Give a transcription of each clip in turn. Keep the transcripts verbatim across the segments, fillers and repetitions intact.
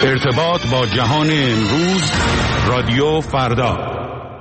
ارتباط با جهان امروز، رادیو فردا.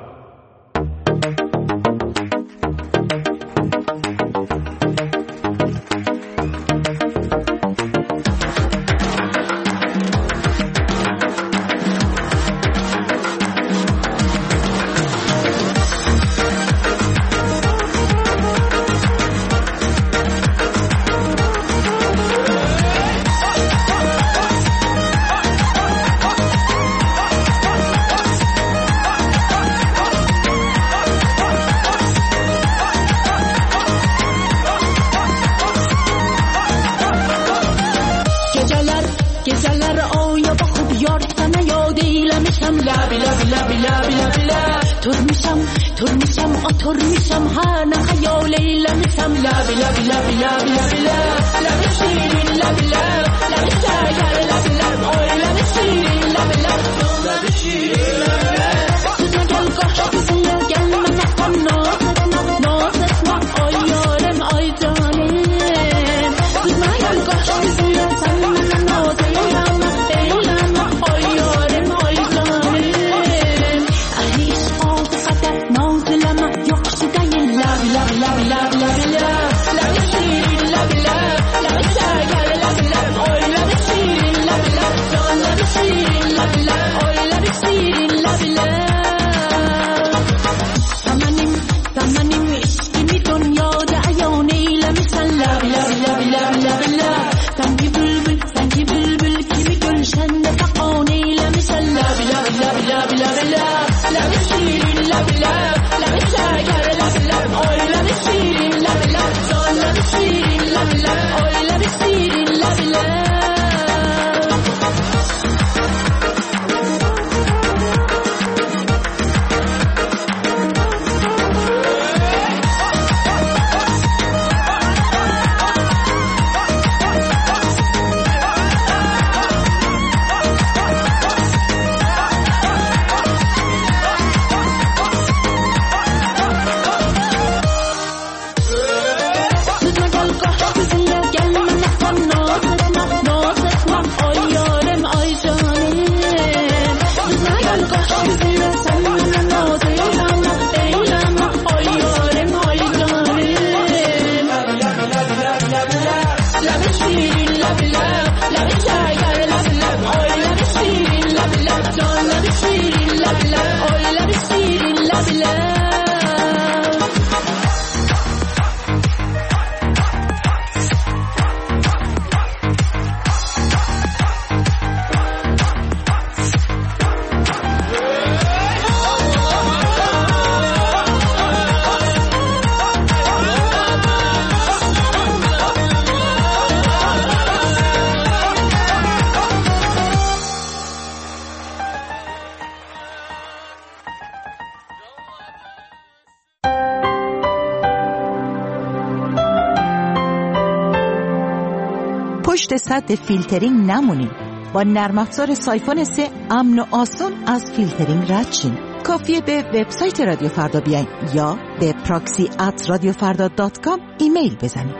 پشت سد فیلترینگ نمونید. با نرم افزار سایفون سه امن و آسان از فیلترینگ رد شین. کافیه به وبسایت رادیو فردا بیاین یا به پراکسی ات رادیو فردا دات کام ایمیل بزنید.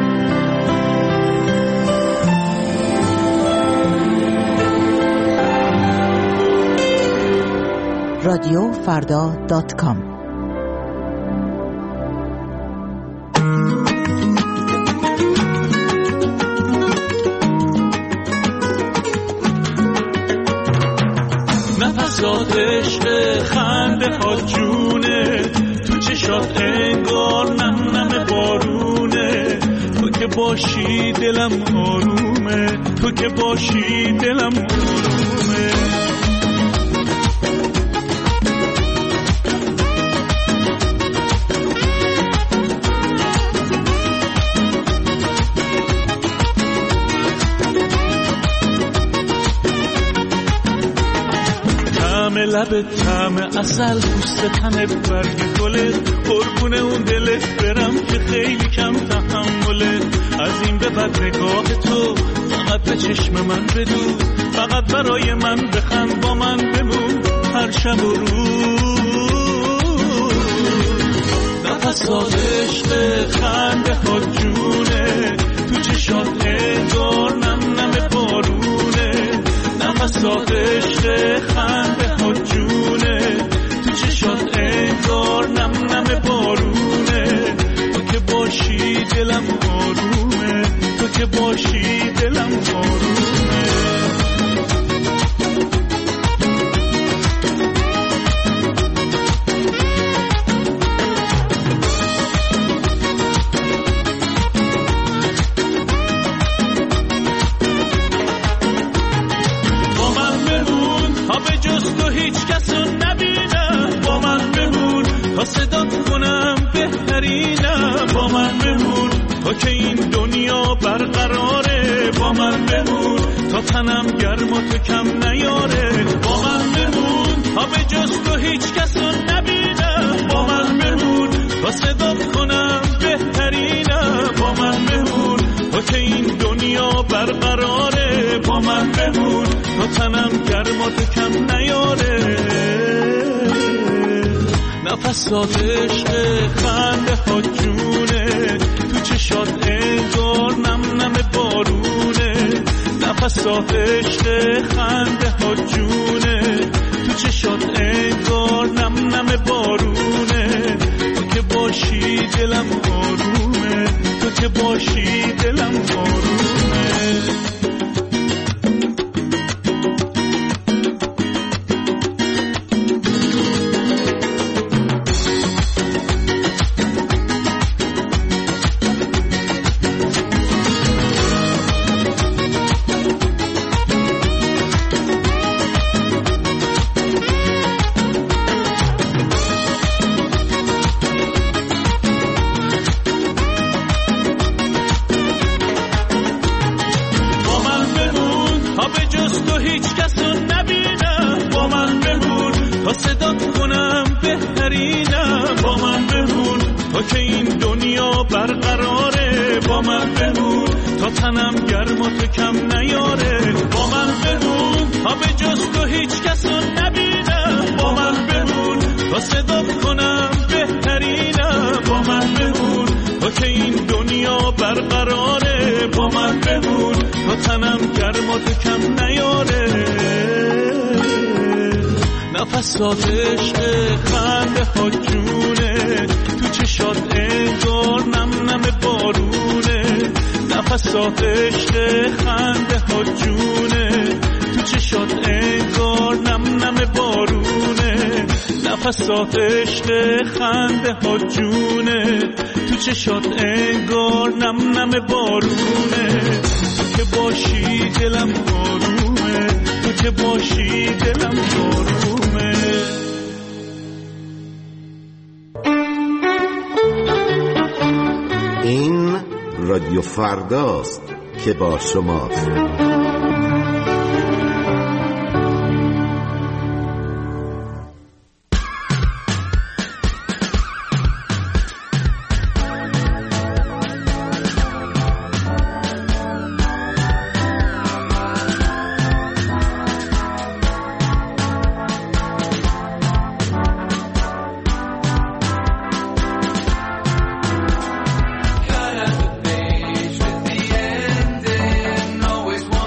رادیو فردا دات کام. نفسات عشق خنده ها جونه، تو چشات انگار نم نم بارونه. تو که باشی دلم آرومه، تو که باشی دلم آرومه. لبت طعم عسل، پوست تنت برگ گلت، قربون اون دلت برم که خیلی کم تحمله. از این به بعد نگاه تو فقط به چشم من بدون، فقط برای من بخند، با من بمون هر شب و روز. نفسات عشق خنده ها جونه، تو چشات انگار نم نم بارونه. نفس نفسات عشق خنده ها جونه، تو چشات انگار نم نم بارونه، تو که باشی دلم آرومه، تو که باشی دلم آرومه. صدات کنم بهترینم، با من بمون تا که این دنیا برقراره، با من بمون تا تنم گرم و تو کم نیاره، با من بمون تا به جز تو هیچ کس رو نبینم، با من بمون تا صدات کنم بهترینم، با من بمون تا که این دنیا برقراره، با من بمون تا تنم گرم و تو کم نیاره. نفسات عشق خنده ها جونه، تو چشات انگار نم نم بارونه، نفسات عشق خنده ها جونه، تو چشات انگار نم نم بارونه، تو که باشی دلم آرومه، تو که باشی دلم آرومه. تنم گرم و تو کم نیاره، با من بمون تا به جز تو هیچ کس رو نبینم، با من بمون تا صدات کنم بهترینم، با من بمون تا که این دنیا برقراره، با من بمون تا تنم گرم و تو کم نیاره. نفسات عشق خنده ها جونه، تو چشات انگار نم نم بارونه، نفسات عشق خنده ها جونه، تو چشات انگار نم نم بارونه، نفسات عشق خنده ها جونه، تو چشات انگار نم نم بارونه، تو که باشی دلم آرومه، تو که باشی دلم آرومه. این رادیو فرداست که با شماست. Always want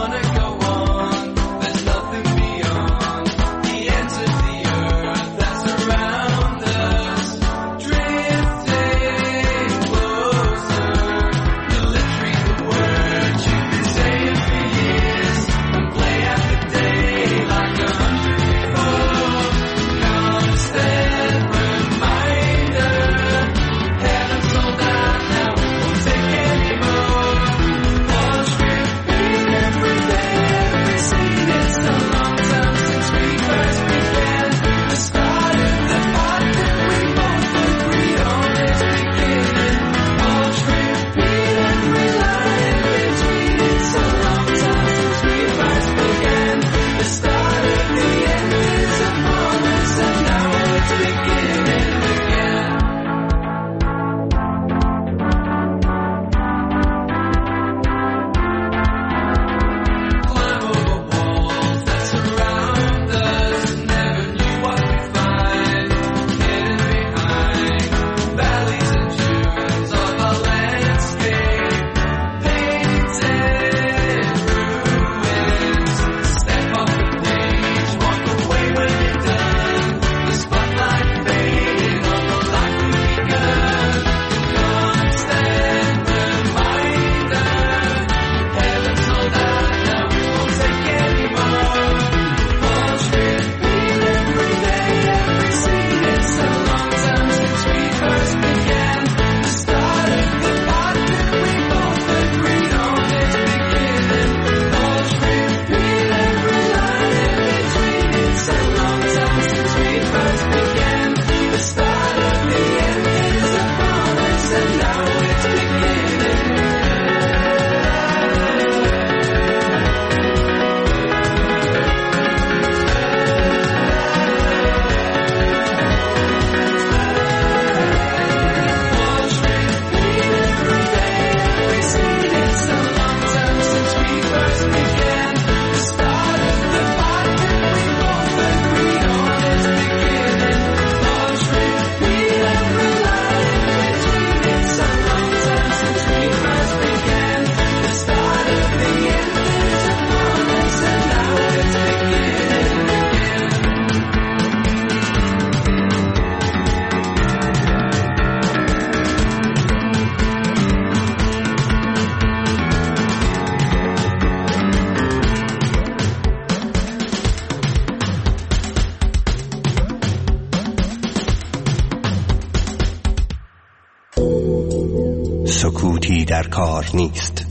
در کار نیست.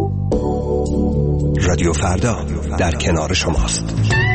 رادیو فردا در کنار شماست.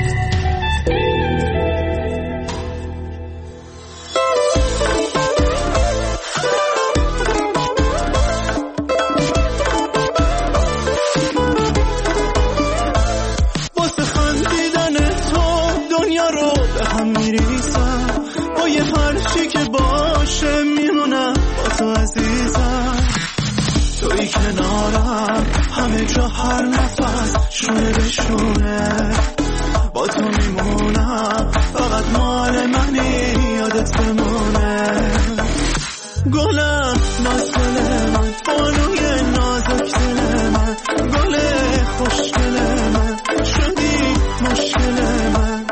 همه جا هر نفس شونه به شونه با تو میمونم، فقط مال منی یادت بمونه. گلم نازل من، بانوی نازک دل من، گل خوشگل من، شدی مشکل من.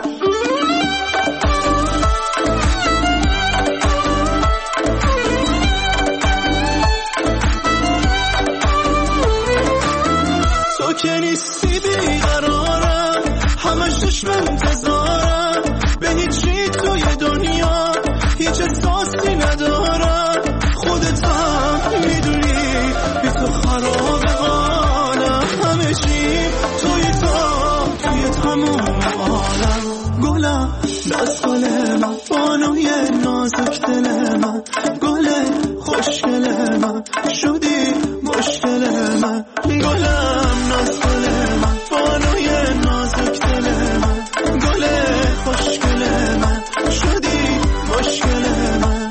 که نیستی بیقرارم، همش چشم انتظارم، به هیچی توی دنیا هیچ احساسی ندارم. خودت هم میدونی بی تو خراب حالم، همه چی توی تو توی تموم عالم. گلم ناز گل من، بانوی نازک دل من، گل خوشگل من، شدی مشکل من. گلم ناز گل من، بانوی نازک دل من، گل خوشگل من، شدی مشکل من.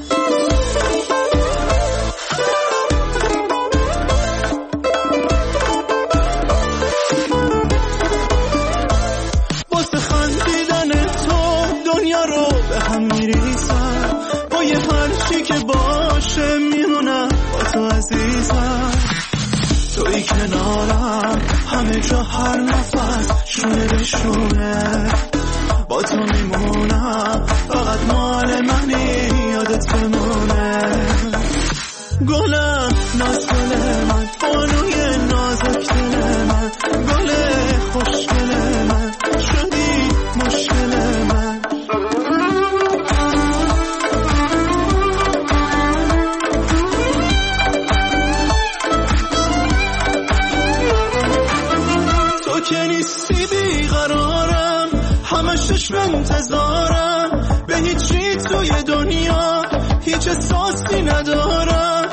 واسه خندیدن تو دنیا رو به هم میریزم، با یه هرچی که باشه میمونم با تو عزیزم. توی کنارم همه جا هر نفس شونه به شونه با تو میمونم، فقط مال منی یادت بمونه. گلم ناز گل من، بانوی نازک دل من، گل خوشگل من، شدی مشکل من. که نیستی بیقرارم، همش چشم انتظارم، به هیچی توی دنیا هیچ احساسی ندارم.